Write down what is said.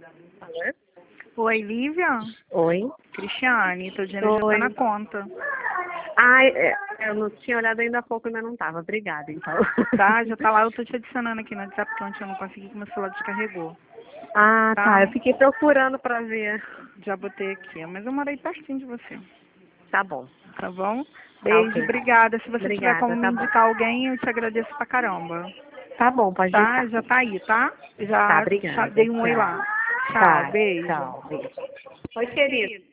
Alô? Oi, Lívia? Oi. Cristiane, teu dinheiro já tá Oi. na conta, Ai, eu não tinha olhado ainda há pouco, mas não tava. Obrigada, então. tá? Já tá lá, eu tô te adicionando aqui no WhatsApp, porque ontem eu não consegui, que meu celular descarregou, Ah, tá. tá? Eu fiquei procurando pra ver. Já botei aqui, mas eu morei pertinho de você, Tá bom. tá bom? Tá Beijo, ok. obrigada. Se você tiver como Obrigada, me tá bom. indicar alguém, eu te agradeço pra caramba, Tá bom, pode tá? deixar. Já tá aí, tá? Tá, Já obrigada. dei um oi Tchau. lá. Tchau, Tá, beijo. tchau. Beijo. Oi, querido.